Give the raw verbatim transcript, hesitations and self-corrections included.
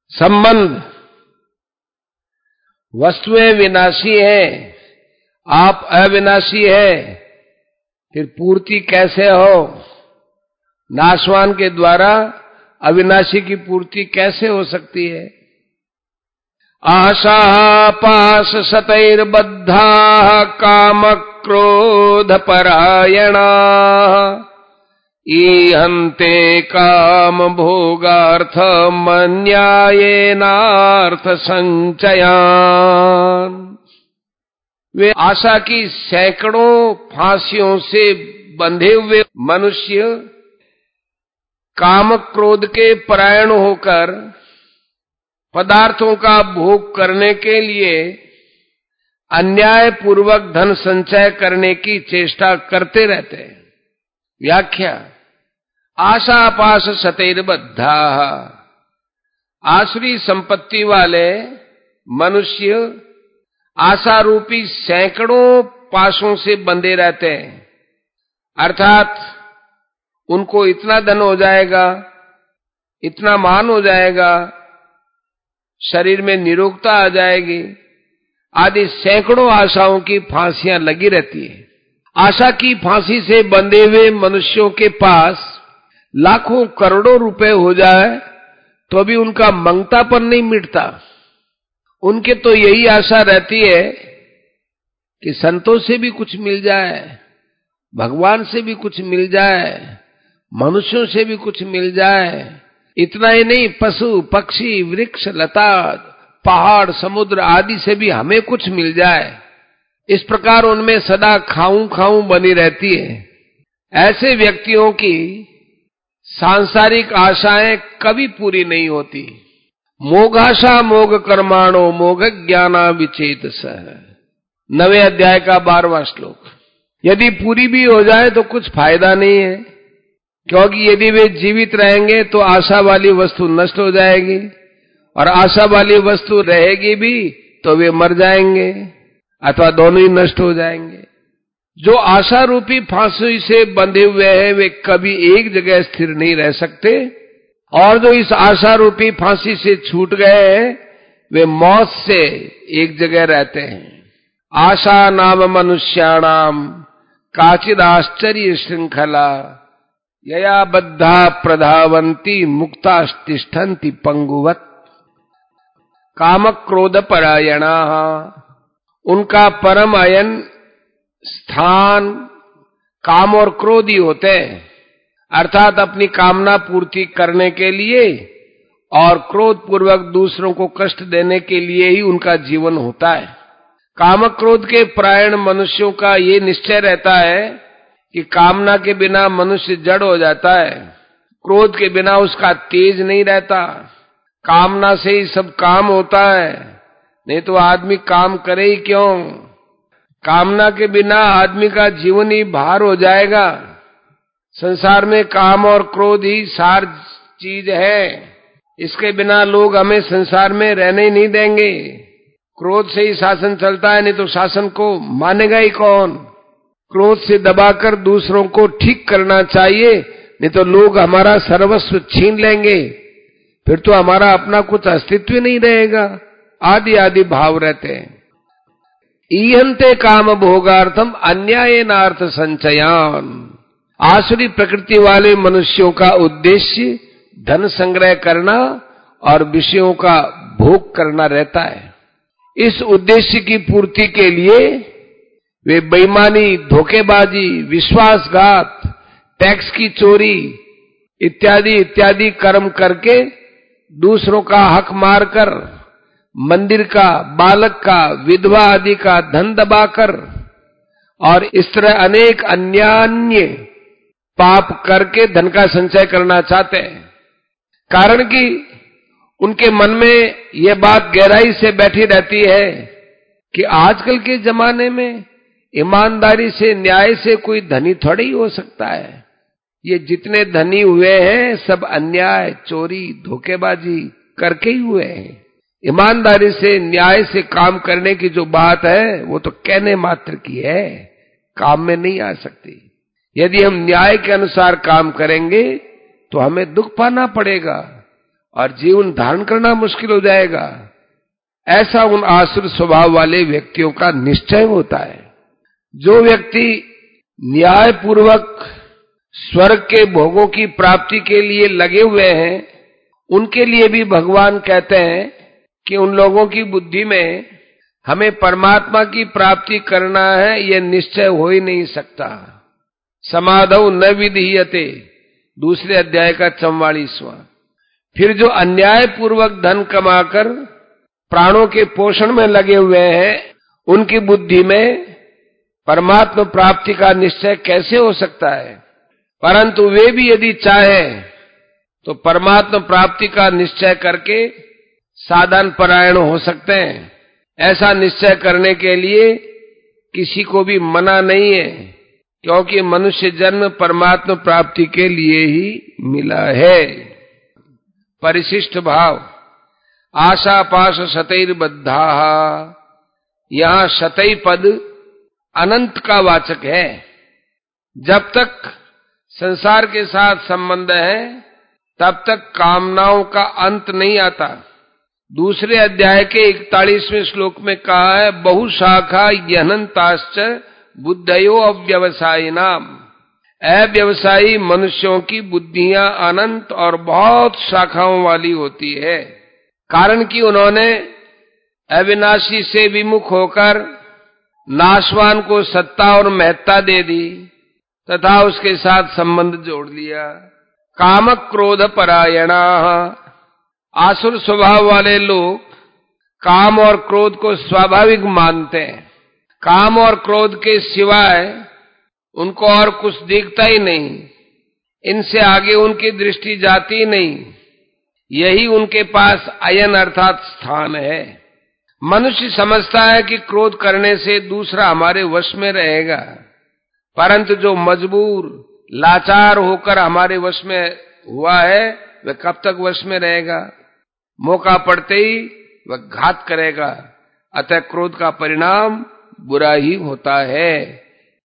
संबंध। वस्तुएं विनाशी है, आप अविनाशी है, फिर पूर्ति कैसे हो? नाशवान के द्वारा अविनाशी की पूर्ति कैसे हो सकती है? आशा पाश सतैर्बद्धा काम क्रोध परायणा ईहन्ते काम भोगार्थ मन्यायेनार्थ संचयान। वे आशा की सैकड़ों फांसियों से बंधे हुए मनुष्य काम क्रोध के परायण होकर पदार्थों का भोग करने के लिए अन्याय पूर्वक धन संचय करने की चेष्टा करते रहते हैं। व्याख्या। आशा पाश सतैर्बद्धा, आसुरी संपत्ति वाले मनुष्य आशा रूपी सैकड़ों पाशों से बंधे रहते हैं। अर्थात उनको इतना धन हो जाएगा, इतना मान हो जाएगा, शरीर में निरोगता आ जाएगी, आदि सैकड़ों आशाओं की फांसियां लगी रहती है। आशा की फांसी से बंधे हुए मनुष्यों के पास लाखों करोड़ों रुपए हो जाए तो भी उनका मंगतापन नहीं मिटता। उनके तो यही आशा रहती है कि संतों से भी कुछ मिल जाए, भगवान से भी कुछ मिल जाए, मनुष्यों से भी कुछ मिल जाए। इतना ही नहीं, पशु पक्षी वृक्ष लता पहाड़ समुद्र आदि से भी हमें कुछ मिल जाए। इस प्रकार उनमें सदा खाऊं खाऊं बनी रहती है। ऐसे व्यक्तियों की सांसारिक आशाएं कभी पूरी नहीं होती। मोघाशा मोघ कर्माणो मोघ ज्ञाना विचेतस। नवे अध्याय का बारहवां श्लोक। यदि पूरी भी हो जाए तो कुछ फायदा नहीं है, क्योंकि यदि वे जीवित रहेंगे तो आशा वाली वस्तु नष्ट हो जाएगी, और आशा वाली वस्तु रहेगी भी तो वे मर जाएंगे अथवा दोनों ही नष्ट हो जाएंगे। जो आशा रूपी फांसी से बंधे हुए हैं वे कभी एक जगह स्थिर नहीं रह सकते, और जो इस आशा रूपी फांसी से छूट गए हैं वे मौत से एक जगह रहते हैं। आशा नाम मनुष्याणाम काचिद आश्चर्य श्रृंखला यया बद्धा प्रधावंती मुक्तास्तिष्ठन्ति पंगुवत। काम क्रोध परायणा, उनका परम अयन स्थान काम और क्रोध ही होते हैं। अर्थात अपनी कामना पूर्ति करने के लिए और क्रोध पूर्वक दूसरों को कष्ट देने के लिए ही उनका जीवन होता है। काम क्रोध के परायण मनुष्यों का ये निश्चय रहता है कि कामना के बिना मनुष्य जड़ हो जाता है, क्रोध के बिना उसका तेज नहीं रहता, कामना से ही सब काम होता है, नहीं तो आदमी काम करे ही क्यों। कामना के बिना आदमी का जीवन ही भार हो जाएगा। संसार में काम और क्रोध ही सार चीज है, इसके बिना लोग हमें संसार में रहने ही नहीं देंगे। क्रोध से ही शासन चलता है, नहीं तो शासन को मानेगा ही कौन। क्रोध से दबाकर दूसरों को ठीक करना चाहिए, नहीं तो लोग हमारा सर्वस्व छीन लेंगे, फिर तो हमारा अपना कुछ अस्तित्व नहीं रहेगा। आदि आदि भाव रहते हैं। ईहन्ते काम भोगार्थम अन्यायेनार्थ संचयान। आसुरी प्रकृति वाले मनुष्यों का उद्देश्य धन संग्रह करना और विषयों का भोग करना रहता है। इस उद्देश्य की पूर्ति के लिए वे बेईमानी, धोखेबाजी, विश्वासघात, टैक्स की चोरी इत्यादि इत्यादि कर्म करके दूसरों का हक मारकर, मंदिर का, बालक का, विधवा आदि का धन दबाकर और इस तरह अनेक अन्यान्य पाप करके धन का संचय करना चाहते हैं। कारण कि उनके मन में यह बात गहराई से बैठी रहती है कि आजकल के जमाने में ईमानदारी से, न्याय से कोई धनी थोड़ी ही हो सकता है। ये जितने धनी हुए हैं सब अन्याय, चोरी, धोखेबाजी करके ही हुए हैं। ईमानदारी से, न्याय से काम करने की जो बात है वो तो कहने मात्र की है, काम में नहीं आ सकती। यदि हम न्याय के अनुसार काम करेंगे तो हमें दुख पाना पड़ेगा, और जीवन धारण करना मुश्किल हो जाएगा। ऐसा उन आसुर स्वभाव वाले व्यक्तियों का निश्चय होता है। जो व्यक्ति न्याय पूर्वक स्वर्ग के भोगों की प्राप्ति के लिए लगे हुए हैं, उनके लिए भी भगवान कहते हैं कि उन लोगों की बुद्धि में हमें परमात्मा की प्राप्ति करना है, यह निश्चय हो ही नहीं सकता। समाधौ न विधीयते, दूसरे अध्याय का चौवालीसवां। फिर जो अन्याय पूर्वक धन कमाकर प्राणों के पोषण में लगे हुए हैं, उनकी बुद्धि में परमात्मा प्राप्ति का निश्चय कैसे हो सकता है? परंतु वे भी यदि चाहें तो परमात्मा प्राप्ति का निश्चय करके साधन परायण हो सकते हैं। ऐसा निश्चय करने के लिए किसी को भी मना नहीं है, क्योंकि मनुष्य जन्म परमात्मा प्राप्ति के लिए ही मिला है। परिशिष्ट भाव, आशा पाश शतैर्बद्धा, यहां शतै पद अनंत का वाचक है। जब तक संसार के साथ संबंध है तब तक कामनाओं का अंत नहीं आता। दूसरे अध्याय के इकतालीसवें श्लोक में कहा है, बहुशाखा यहनन्ताश्च बुद्धयो अव्यवसायिनाम। अव्यवसायी मनुष्यों की बुद्धियां अनंत और बहुत शाखाओं वाली होती है, कारण कि उन्होंने अविनाशी से विमुख होकर नाशवान को सत्ता और महत्ता दे दी तथा उसके साथ संबंध जोड़ लिया। काम क्रोध परायणा, आसुर स्वभाव वाले लोग काम और क्रोध को स्वाभाविक मानते हैं। काम और क्रोध के सिवाय उनको और कुछ दिखता ही नहीं, इनसे आगे उनकी दृष्टि जाती नहीं। यही उनके पास अयन अर्थात स्थान है। मनुष्य समझता है कि क्रोध करने से दूसरा हमारे वश में रहेगा, परंतु जो मजबूर लाचार होकर हमारे वश में हुआ है वह कब तक वश में रहेगा? मौका पड़ते ही वह घात करेगा। अतः क्रोध का परिणाम बुरा ही होता है।